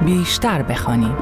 بیشتر بخوانیم.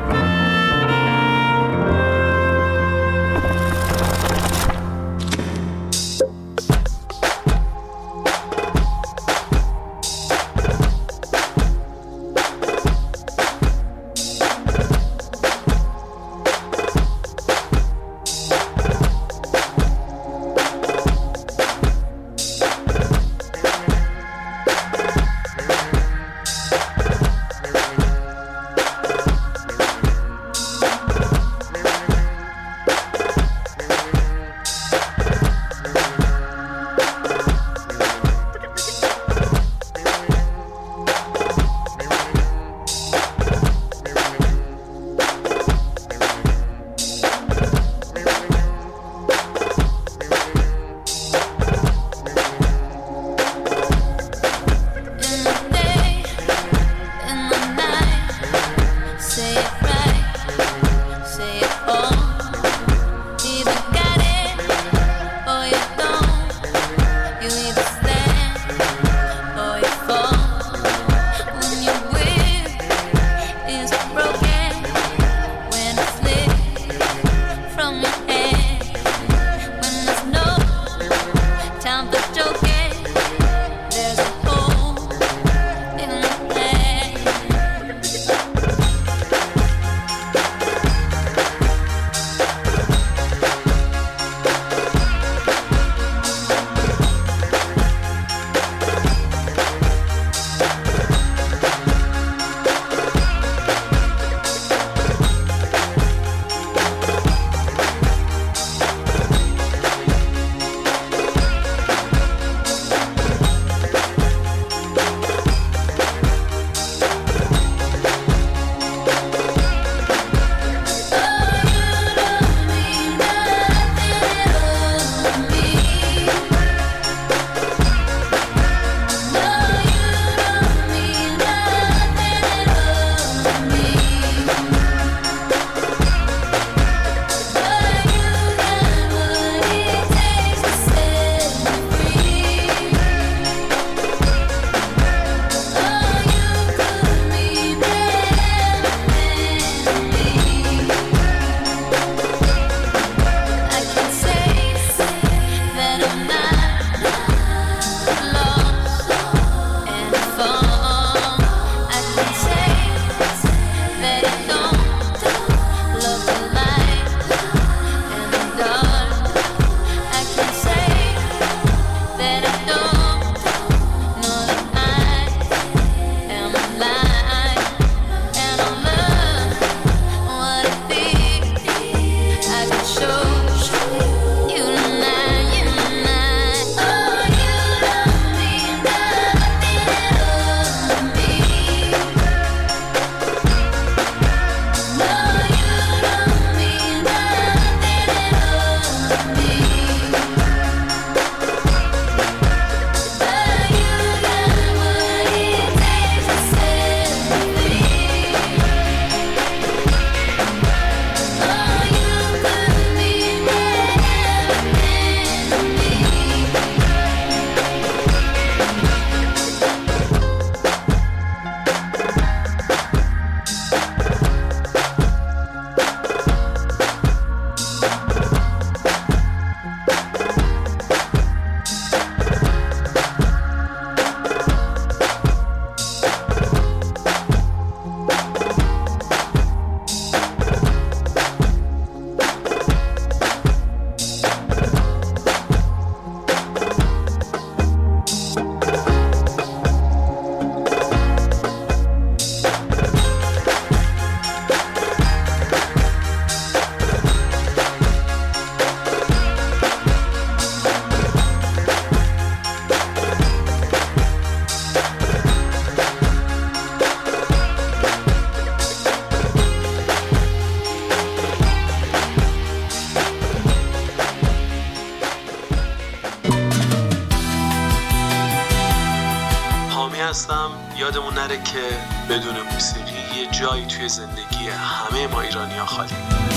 هستم. یادمون نره که بدون موسیقی یه جایی توی زندگی همه ما ایرانی‌ها خالی.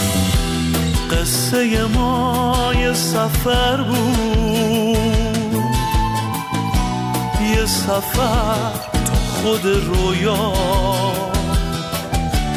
قصه ما یه سفر بود، یه سفر تو خود رویا،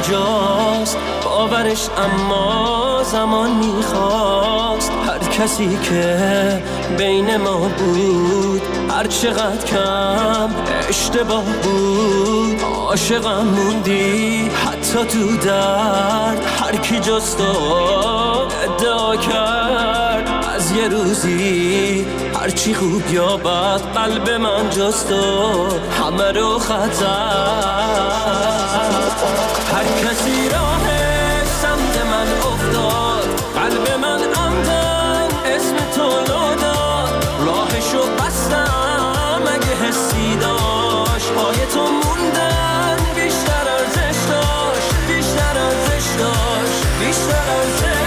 اینجاست باورش، اما زمان میخواست. هر کسی که بین ما بود هر چقدر کم اشتباه بود، عاشقم موندی حتی تو درد. هر کی جز تو ادعا کرد از یه روزی هرچی خوب یا بد، قلب من جز تو همه رو خطر. هر کسی راهش سمت من افتاد، قلب من عمدن اسم تو لو داد. راهشو بستم اگه حسی داشت، پای تو موندن بیشتر ارزش داشت، بیشتر ارزش داشت، بیشتر ارزش داشت.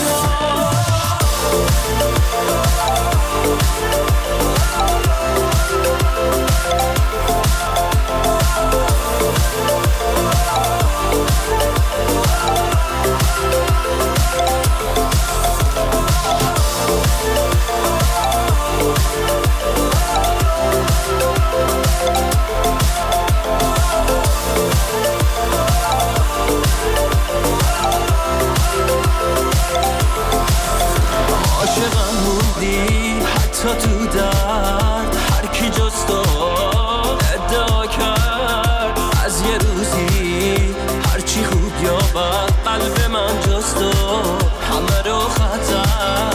عاشقم موندی حتی تو درد. هر کی جز تو ادعا کرد از یه روزی هرچی خوب یا بد، قلب من جز تو همه رو خطر.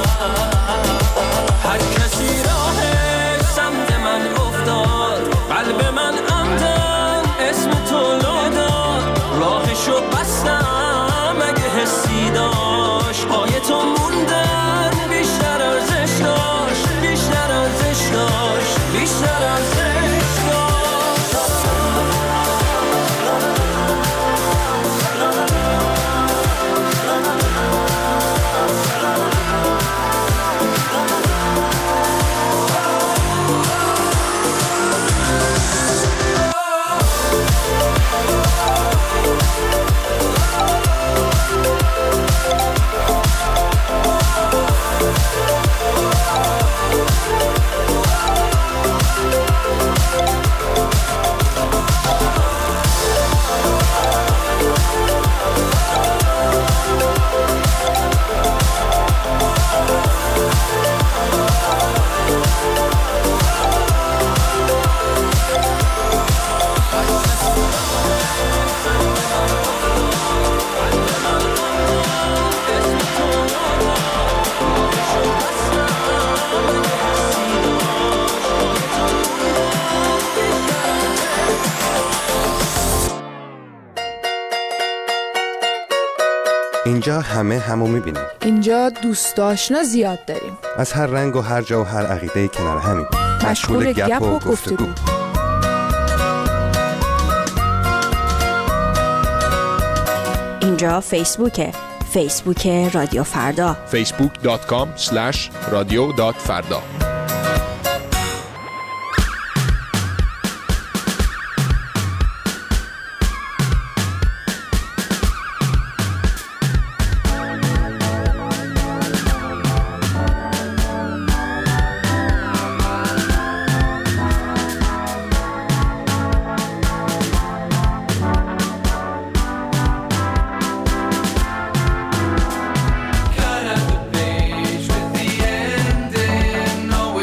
هر کسی راهش سمت من افتاد، قلب من عمدن اسم تو لو داد. راهشو بستم اگه حسی داشت، پای تو موندن بیشتر ارزش داشت، بیشتر ارزش داشت، بیشتر ارزش داشت. اینجا همو میبینیم. اینجا دوست آشنا زیاد داریم، از هر رنگ و هر جا و هر عقیده کنار همین، مشغول گپ و گفتگو. اینجا فیسبوک رادیو فردا، facebook.com/radio.farda. Cut out the page with the ending. No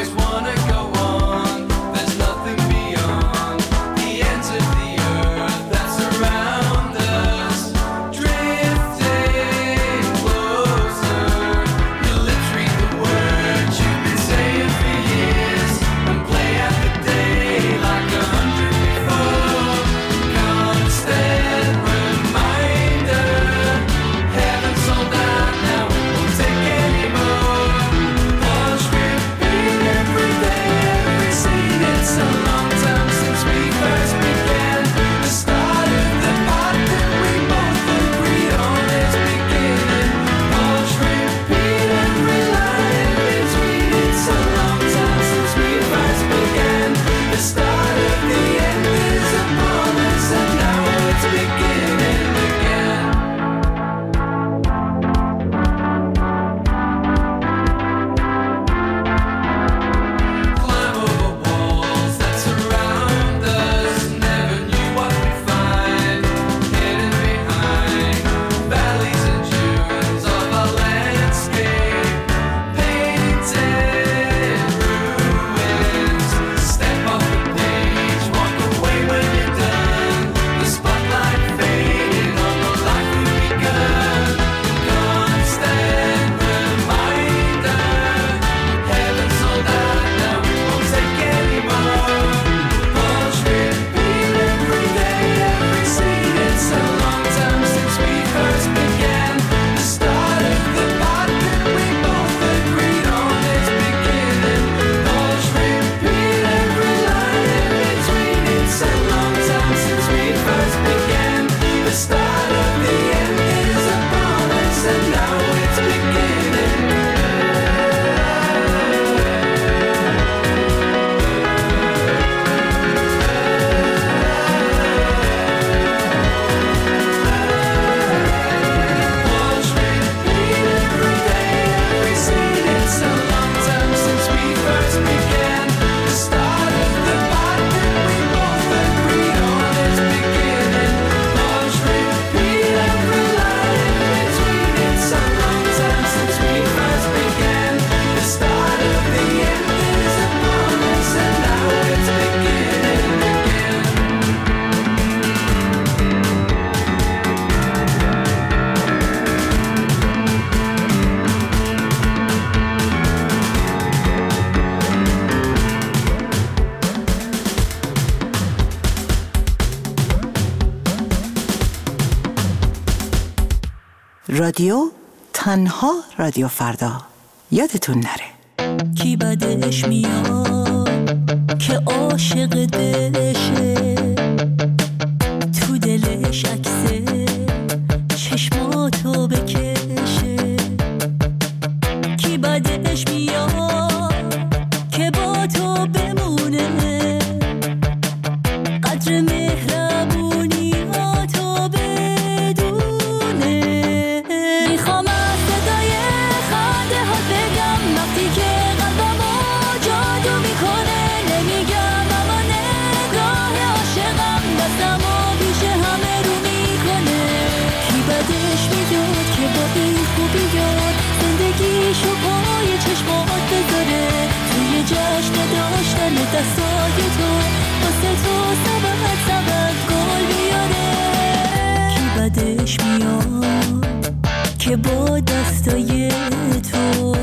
رادیو تنها رادیو فردا. یادتون نره. کی بدش میاد که عاشق دلشه، تو دلش عکسه چشماتو بکشه. کی بدش میاد که با تو بمونه، قدر مهربونی ها تو بدونه. میخوام از صدای خنده ها بگم وقتی که قلبمو جادو میکنه. نمیگم اما نگاه عاشقم دستمو پیش همه رو میکنه. کی بدش میداد که با این خوبیات زندگیشو پای چشمات بذاره، توی جشن داشتن دستای تو واسه تو سبت گل بیاره. کی بدش میاد که با دستای تو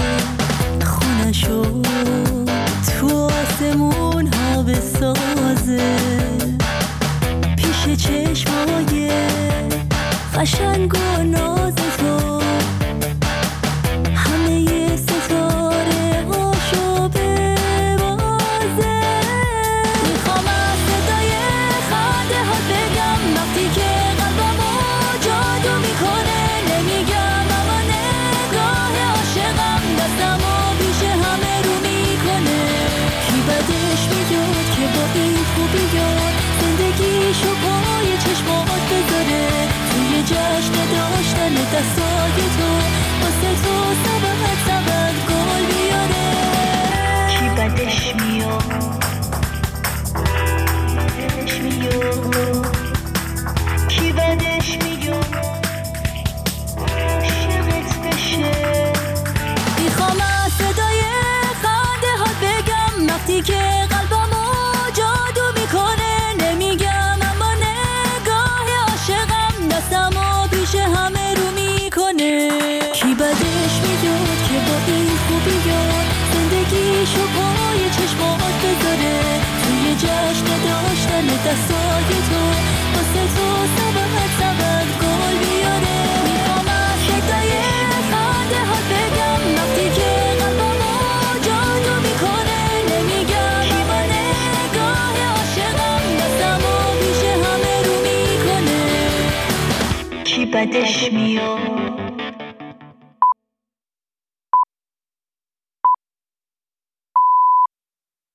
خونشو تو آسمون ها بسازه، پیش چشمای قشنگ و ناز تو همه ستاره هاشو ببازه. میخوام از صدای خنده ها بگم وقتی که قلبمو جادو میکنه. نمیگم اما نگاه عاشقم دستمو پیش همه رو میکنه. کی بدش میداد که با این خوبیات زندگیشو پای چشمات بذاره، توی جشن داشتن دستای تو واسه تو سبت گل بیاره. کی بدش میاد کی بدش میاد عاشقت بشه. میخوام از صدای خنده ها بگم وقتی که قلبمو جادو میکنه. نمیگم اما نگاه عاشقم دستمو پیش همه رو میکنه. کی بدش میداد که با این خوبیات زندگیشو پای چشمات بذاره، توی جشن داشتن دستای تو واسه تو سبت گل بیاره. میخوام از صدای خنده ها بگم وقتی که قلبمو جادو میکنه. نمیگم اما نگاه عاشقم دستمو پیش همه رو میکنه. کی بدش میاد